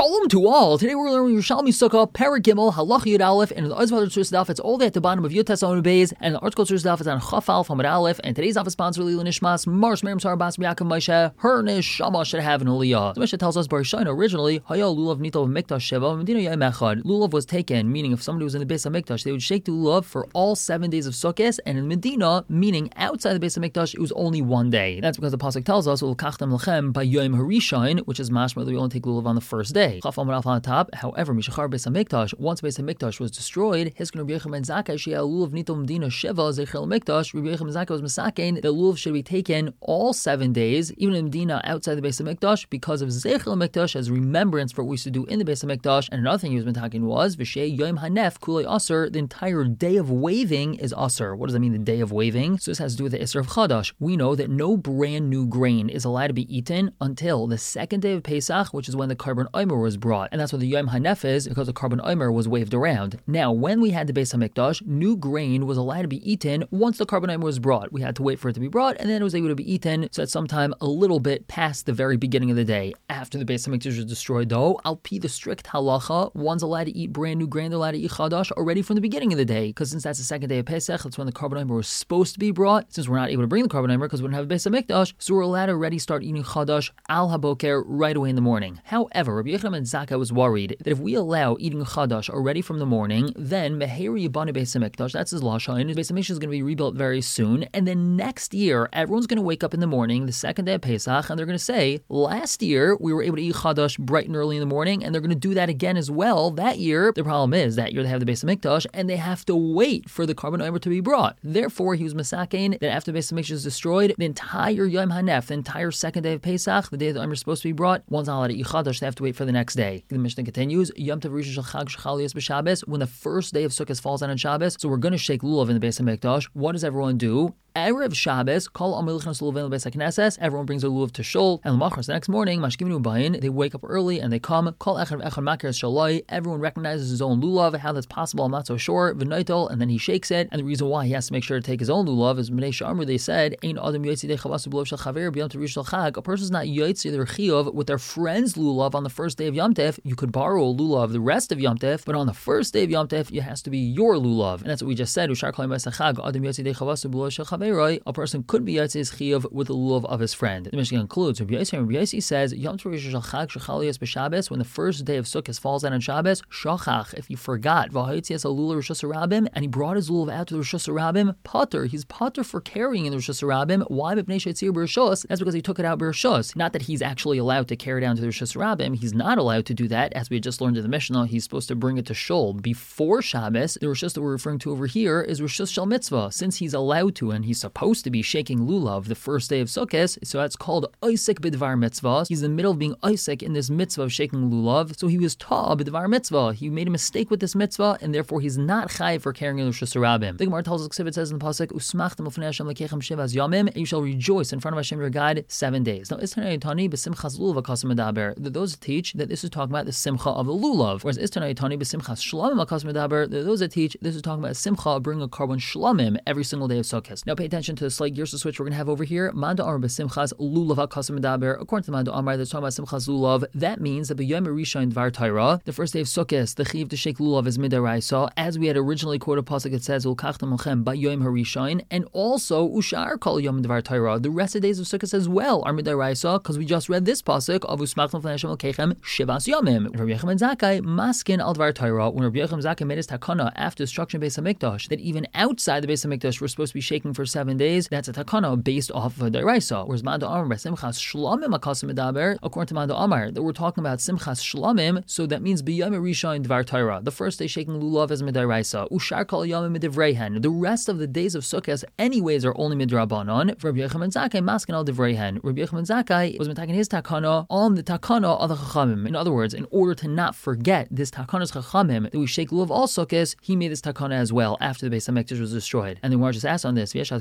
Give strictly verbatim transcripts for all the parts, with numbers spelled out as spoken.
Shalom to all. Today we're learning Yerushalmi Sukkah, Perek Gimel, Halach Yud Aleph, and the Otzvah Tzur Daf. It's all the way at the bottom of Yud Tes Amud Beis, and the article Tzur Daf is on Chaf Aleph Amud Aleph. And today's Daf is sponsored Lila Nishmas, Mars Miriam Sarah Bas Yaakov Moshe. Her neshama should have an aliyah. The Mishnah tells us Barishaina originally Haya Lulav Nitov Mikdash Sheva Medina Yom Echad. Lulav was taken, meaning if somebody was in the Beis Hamikdash, they would shake the lulav for all seven days of Sukkot, and in Medina, meaning outside the Beis Hamikdash, it was only one day. That's because the pasuk tells us Ulkachtem Lechem by Yom Harishain, which is mashma that we only take lulav on the first day. Chaf Amud Aleph on top. However, Mishachar Beis Hamikdash, once Beis Hamikdash was destroyed, Hiskin Rabbi Yechim ben Zakkai Shea Lulav Nitom Medina Sheva Zechel Mikdash. Rabbi Yechim ben Zakkai was misakein that lulav should be taken all seven days, even in Medina outside the Beis Hamikdash, because of Zechel Mikdash as remembrance for what we used to do in the Beis Hamikdash. And another thing he was mitaking was V'shei Yom Hanef Kulei Aser. The entire day of waving is Aser. What does that mean? The day of waving. So this has to do with the Isser of Chadash. We know that no brand new grain is allowed to be eaten until the second day of Pesach, which is when the Karban Omer was brought. And that's what the Yom Hanef is, because the Karban Omer was waved around. Now, when we had the Beis Hamikdash, new grain was allowed to be eaten once the Karban Omer was brought. We had to wait for it to be brought, and then it was able to be eaten, so at some time a little bit past the very beginning of the day. After the Beis Hamikdash was destroyed, though, Al Pi the strict halacha, one's allowed to eat brand new grain, they're allowed to eat Chadash already from the beginning of the day, because since that's the second day of Pesach, that's when the Karban Omer was supposed to be brought. Since we're not able to bring the Karban Omer because we don't have a Beis Hamikdash, so we're allowed to already start eating Chadash al haboker right away in the morning. However, Rabbi Yechim ben Zakkai was worried that if we allow eating Chadash already from the morning, then Meheri Yibane Beis Hamikdash, that's his lashon, his Beis Hamikdash is going to be rebuilt very soon, and then next year, everyone's going to wake up in the morning, the second day of Pesach, and they're going to say, last year, we were able to eat Chadash bright and early in the morning, and they're going to do that again as well that year. The problem is, that year they have the Beis Hamikdash, and they have to wait for the Karban Omer to be brought. Therefore, he was masakein that after the Beis Hamikdash is destroyed, the entire Yom Hanef, the entire second day of Pesach, the day the Omer is supposed to be brought, one's not allowed to eat Chadash, they have to wait for the next day. The Mishnah continues, Yom Tov Rishon Shel Chag Shechalios b'Shabbos, when the first day of Sukkot falls on Shabbos, so we're going to shake lulav in the Beis Hamikdash. What does everyone do? Erev Shabbos, call Amelichnas Lulav Beis HaKnesses. Everyone brings their lulav to Shul, and Lamachras the next morning, Mashkiminu Bayin. They wake up early and they come. Call Echad Echad Makers Shalai. Everyone recognizes his own lulav. How that's possible, I'm not so sure. V'Naitel, and then he shakes it. And the reason why he has to make sure to take his own lulav is Bnei Sha'amru. They said, Ein Adam Yotzi Dei Chavasu B'Lulav Shel Chaver B'Yom Tov Rishon Shel Chag. A person's not Yotzi their Chiyuv with their friend's lulav on the first day of Yom Tov. You could borrow a lulav the rest of Yom Tov, but on the first day of Yom Tov, it has to be your lulav. And that's what we just said. Ushar Kol Yom Chag Adam Yotzi Dei Chavasu B'Lulav Shel Chaver. A person could be Yatzis Chiyuv with the lulav of his friend. The Mishnah concludes, Rabbi Yossi, Rabbi Yossi says, Yom Tov Rishon Shel Chag Shechalios b'Shabbos, when the first day of Sukkot falls out on Shabbos, Shachach, if you forgot, V'hayitzias Alula Rishos Harabim, and he brought his lulav out to the Rishos Harabim, Pater, he's Pater for carrying in the Rishos Harabim. Why? B'Pnei Shetzir B'Rishos? That's because he took it out B'Rishos. Not that he's actually allowed to carry it down to the Rishos Harabim. He's not allowed to do that. As we just learned in the Mishnah, he's supposed to bring it to Shul before Shabbos. The Rishos that we're referring to over here is Rishos Shel Mitzvah. Since he's allowed to, and he's supposed to be shaking lulav the first day of Sukkot, so that's called Oisek B'Dvar Mitzvah. He's in the middle of being Oisek in this mitzvah of shaking lulav, so he was Ta B'Dvar Mitzvah. He made a mistake with this mitzvah, and therefore he's not Chai for carrying the Rishos Harabim. The Gemara tells us, it says in the pasuk, Usmachtem Ufnei Hashem Lekechem Shivas Yamim, and you shall rejoice in front of Hashem your God seven days. Now, Istanei Tani B'Simchas Lulav Akasim Medaber. Those teach that this is talking about the Simcha of the lulav, whereas Istanei Tani B'Simchas Shlamim Akasim Medaber. Those that teach this is talking about Simcha of bringing a Karban Shlamim every single day of Sukkot. Now, pay attention to the slight gears to switch we're going to have over here. Manda Amar B'Simchas Lulav Akasim Medaber. According to Manda Amar, they're talking about Simchas Lulav. That means that B'Yom Rishon Dvar Torah, the first day of Sukkot, the Chiv to shake lulav is Midaraisa, as we had originally quoted pasuk. It says Ulkachtem Lechem B'Yom Harishon, and also Ushar Kol Yom Dvar Torah. The rest of the days of Sukkot as well are Midaraisa, because we just read this pasuk of Usmachtem Ufnei Hashem Lekechem Shivas Yamim. Rabbi Yechim ben Zakkai Maskin Al Dvar Torah. When Rabbi Yechim ben Zakkai made his takana after destruction of Beis Hamikdash, that even outside the Beis Hamikdash we're supposed to be shaking for seven days, that's a takana based off of Daraisa. Whereas Manda Amar Simchas Shlamim Akasim Medaber, according to Manda Amar, that we're talking about Simchas Shlamim, so that means B'Yom Rishon Dvar Torah. The first day shaking lulav is Midaraisa. Ushar Kol Yamim Midivrehen. The rest of the days of Sukkot, anyways, are only Midrabanan. For Rabbi Yechim ben Zakkai Maskin Al Divrehen. Rabbi Yechim ben Zakkai was taking his takana on the takana of the Chachamim. In other words, in order to not forget this takana's Chachamim that we shake lulav all Sukkot, he made this takana as well after the Beis Hamikdash was destroyed. And the Gemara just asked on this, V'yeshad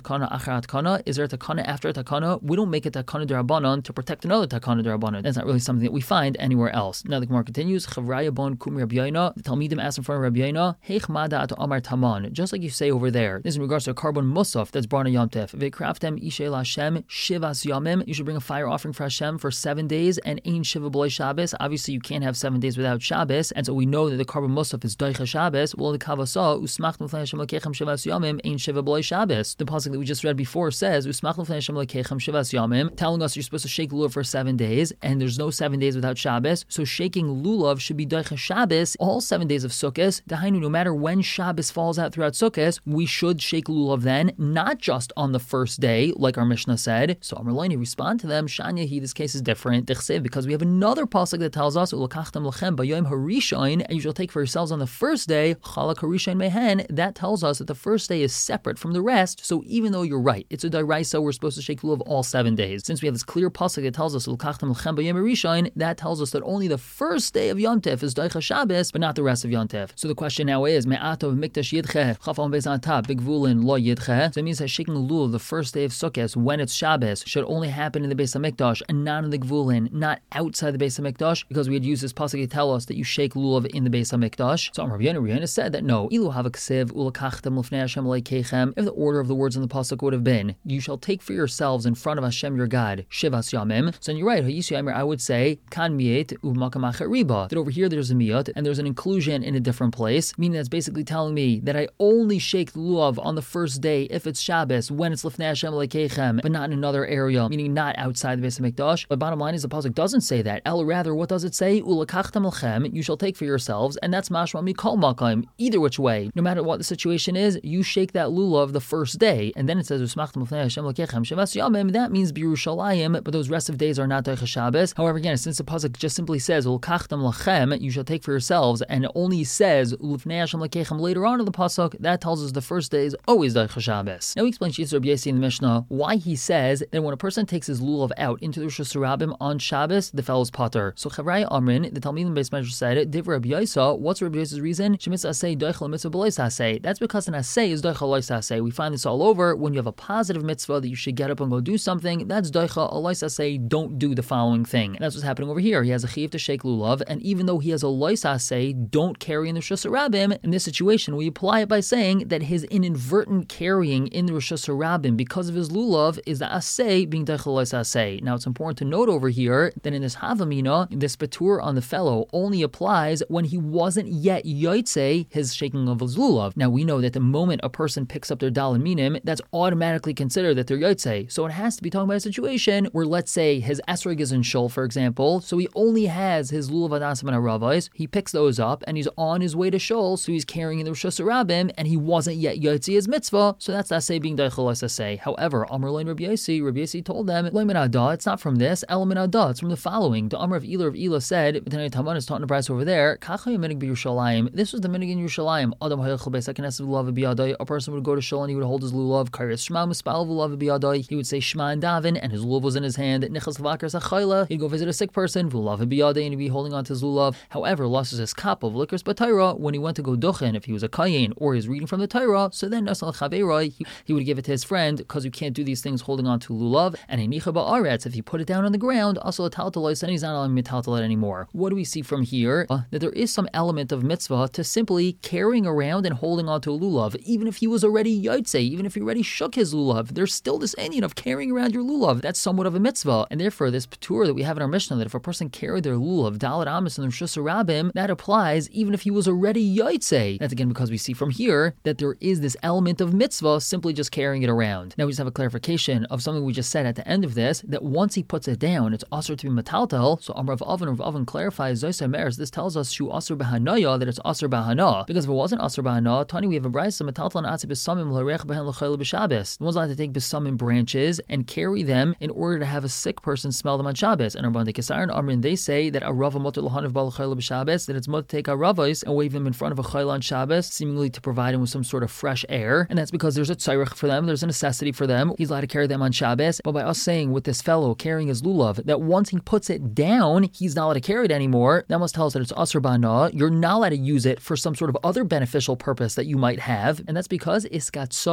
takana achar takana? Is there a takana after a takana? We don't make it takana derabanan to protect another takana derabanan. That's not really something that we find anywhere else. Now the Gemara continues. Chavraya bon kum Rabbi Yoina. The Talmidim asked in front of Rabbi Yoina, Heich mada at Amar Taman. Just like you say over there. This is in regards to a carbon musaf that's brought on Yom Tov. V'kraftem ishe Hashem shivas yamim. You should bring a fire offering for Hashem for seven days and ein shiva b'lei Shabbos. Obviously, you can't have seven days without Shabbos, and so we know that the carbon musaf is doicha Shabbos. Well, the kavasa usmachtem l'fnei Hashem lekechem shivas yamim ein shiva b'lei Shabbos. The pasuk that we just read before says usmachtem l'fnei Hashem lekechem shivas yamim, telling us you're supposed to shake lulav for seven days, and there's no seven days without Shabbos. So shaking lulav should be doicha Shabbos all seven days of Sukkot. Dahainu, no matter when Shabbos falls out throughout Sukkot, we should shake lulav then, not just on the first day, like our Mishnah said. So Amar Loini respond to them, Shanya, he, this case is different, because we have another pasuk that tells us, Ulakachtem lachem bayom harishain, and you shall take for yourselves on the first day, Chalak harishain mehen. That tells us that the first day is separate from the rest. So even though you're right, it's a daraisa, we're supposed to shake lulav all seven days. Since we have this clear pasuk that tells us Ulakachtem lachem bayom harishain, that tells us that only the first day of Yom Tov is Daicha Shabbos, but not the rest of Yom Tov. So the question now is, Me'atov mikdash yidche, chafal bezanta, bigvulin lo yidche. So it means that shaking lulav the first day of Sukkot, when it's Shabbos, should only happen in the Beis HaMikdash and not in the Gvulin, not outside the Beis HaMikdash, because we had used this pasuk to tell us that you shake lulav in the Beis HaMikdash. So Rabbi Yoina said that no, ilu hava ksev ulakachtem l'fnei Hashem leikechem. If the order of the words in the pasuk would have been, you shall take for yourselves in front of Hashem your God shivas yamim. So then you're right, I would say kan miet u'makam acher riba. That over here there's a miyat and there's an inclusion in a different place, meaning that's basically telling me that I only shake lulav on the first day if it's Shabbos, when it's l'fnei Hashem leikechem, but not in another area, meaning not outside the Beis HaMikdash. But bottom line is the pasuk doesn't say that. El, rather, what does it say? Ulakachtem lechem, you shall take for yourselves, and that's mashma mikol makayim. Either which way, no matter what the situation is, you shake that lulav the first day, and then it says usmachtem l'fnei Hashem lekechem shivas yamim. That means b'Yerushalayim, but those rest of days are not doicha Shabbos. However, again, since the pasuk just simply says ulakachtem lechem, you shall take for yourselves, and it only says l'fnei Hashem lekechem later on in the pasuk, that tells us the first day is always doicha Shabbos. Now we explain Shitz Rabbi Yossi in the Mishnah why he says that when a person takes his lulav out into the Rosh Hashanah on Shabbos, the fellow's potter. So Chavraya Amrin, the Talmidim Beis Medrash said, Div Rabbi Yosa, what's Rabbi Yosa's reason? Shemitz asay doichel mitzvah b'lois asay. That's because an asay is doichel lois asay. We find this all over. When you have a positive mitzvah that you should get up and go do something, that's doichel lois asay, don't do the following thing. And that's what's happening over here. He has a chiyuv to shake lulav, and even though he has a lois asay, don't carry in the Rosh Hashanah. In this situation, we apply it by saying that his inadvertent carrying in the Rosh Hashanah because of his lulav is the asay being doichel lois asay. Now it's important to note over here that in this havamina, this patur on the fellow only applies when he wasn't yet yotzei his shaking of his lulav. Now we know that the moment a person picks up their dal and minim, that's automatically considered that they're yotzei. So it has to be talking about a situation where, let's say, his esrog is in shul, for example, so he only has his lulav adasim and aravais, he picks those up and he's on his way to shul, so he's carrying in the Rosh Hashanah and he wasn't yet yotzei his mitzvah, so that's asay being doichel lois asay. However, Amar Loin Rabbi Yossi, Rabbi Yossi told them, it's not from this, element adah, it's from the following. The Amar of Elah of Elah said, B'tanei Taman is taught in the Bryce over there, Kachai minig b'Yerushalayim. This was the minig in Yerushalayim. Adam hayachal b'sekenesav lulav b'yadai. A person would go to shul and he would hold his lulav. Karis shema mispal lulav b'yadai. He would say shema and daven, and his lulav was in his hand. Nichas v'akar sachayla. He'd go visit a sick person, lulav b'yadai, and he'd be holding on to his lulav. However, lost his cup of liquors b'Torah when he went to go duchen, if he was a kayin or he's reading from the Torah. So then nasal chaverai, he, he would give it to his friend, because you can't do these things holding on to lulav. And a nicha ba'aretz, if you put it down on the ground, also a taltaloi, then he's not allowed to taltal it anymore. What do we see from here? Uh, that there is some element of mitzvah to simply carrying around and holding on to a lulav, even if he was already yotzei, even if he already shook his lulav. There's still this inyan of carrying around your lulav. That's somewhat of a mitzvah, and therefore this patur that we have in our Mishnah, that if a person carried their lulav dalet amis in the Rosh Hashanah, that applies even if he was already yotzei. That's again because we see from here that there is this element of mitzvah simply just carrying it around. Now we just have a clarification of something we just said at the end of this, that once he puts it down, it's asur to be metaltel. So Amar of Oven, Rav Oven clarifies, Zoysa Meres, this tells us shu asur b'hanaya, that it's asur b'hana. Because if it wasn't asur b'hana, Tani, we have a brayso metaltel and atzib b'samim l'harech b'hen l'chayla b'Shabbos. The one's allowed to take b'samim branches and carry them in order to have a sick person smell them on Shabbos. And Rabban Kesar and Amrin, they say that a rava motor l'hanav b'al l'chayla b'Shabbos, that it's mutter to take a ravos and wave them in front of a chayla on Shabbos, seemingly to provide him with some sort of fresh air. And that's because there's a tzarech for them, there's a necessity for them. He's allowed to carry them on Shabbos. But by us saying with this fellow carrying his lulav, that once he puts it down, he's not allowed to carry it anymore, that must tell us that it's asur b'hana. You're not allowed to use it for some sort of other beneficial purpose that you might have. And that's because iskatsoi limitzvah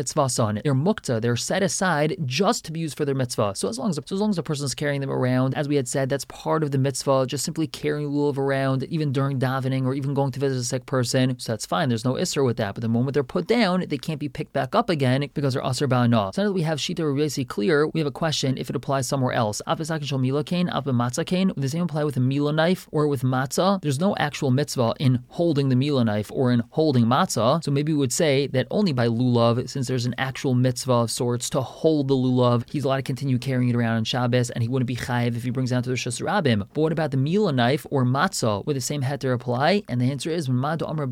mitzvah son. They're mukta, they're set aside just to be used for their mitzvah. So as long as, so as long as the person's carrying them around, as we had said, that's part of the mitzvah, just simply carrying lulav around, even during davening or even going to visit a sick person. So that's fine, there's no isser with that. But the moment they're put down, they can't be picked back up again because they're aser ba'anah. So now that we have Shita Rabbi Yossi clear, we have a question if it applies somewhere else. Afisakin shel mila kain, af b'matzah kain. Would the same apply with a mila knife or with matzah? There's no actual mitzvah in holding the mila knife or in holding matzah. So maybe we would say that only by lulav, since there's an actual mitzvah of sorts to hold the lulav, he's allowed to continue carrying it around on Shabbos, and he wouldn't be chayiv if he brings it down to the Rishus Rabbim. But what about the mila knife or matzah? Would the same heter apply? And the answer is from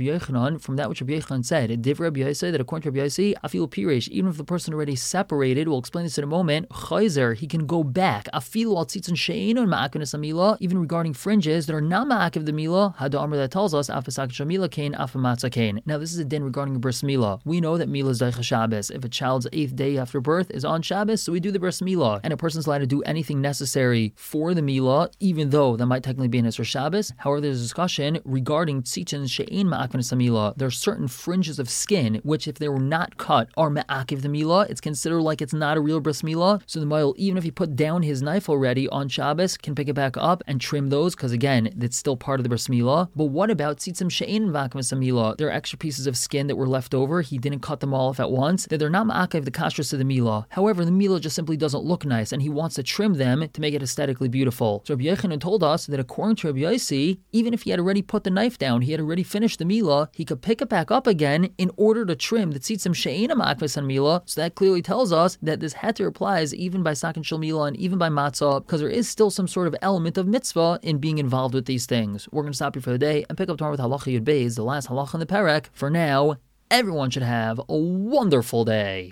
that which Rabbi Yochanan said. Divrei Rabbi Yossi, that according to Rabbi Yossi, afilu pirish, even if the person already separated, we'll explain this in a moment, chayzer, he can go back. Afilu al tzitzin she'enon ma'akenes amila, even regarding fringes that are not ma'akev the mila, had the amr that tells us afisak shamila kain afamatza kain. Now this is a din regarding a bris milah. We know that milah is daicha Shabbos. If a child's eighth day after birth is on Shabbos, so we do the bris milah, and a person's allowed to do anything necessary for the milah, even though that might technically be an Isser Shabbos. However, there's a discussion regarding tzitzin she'ein ma'akenes amila. There are certain fringes of skin which, if they were not cut, are ma'akev the milah. It's considered like it's not a real bris milah. So the ma'il, even if he put down his knife already on Shabbos, can pick it back up and trim those, because again, it's still part of the bris milah. But what about tzitzim she'ein ma'akenes amila? There are extra pieces of skin that were left over. He didn't cut them all off at once. That they're not ma'akev the kashrus of the milah. However, the milah just simply doesn't look nice, and he wants to trim them to make it aesthetically beautiful. So Rabbi Yochanan told us that according to Rabbi Yossi, even if he had already put the knife down, he had already finished the milah, he could pick it back up again in order to trim the tzitzim she'eina ma'akves and milah. So that clearly tells us that this heter applies even by sakin shel milah and even by matzah, because there is still some sort of element of mitzvah in being involved with these things. We're going to stop here for the day and pick up tomorrow with halacha yud beis, the last halacha in the perek. For now, everyone should have a wonderful day.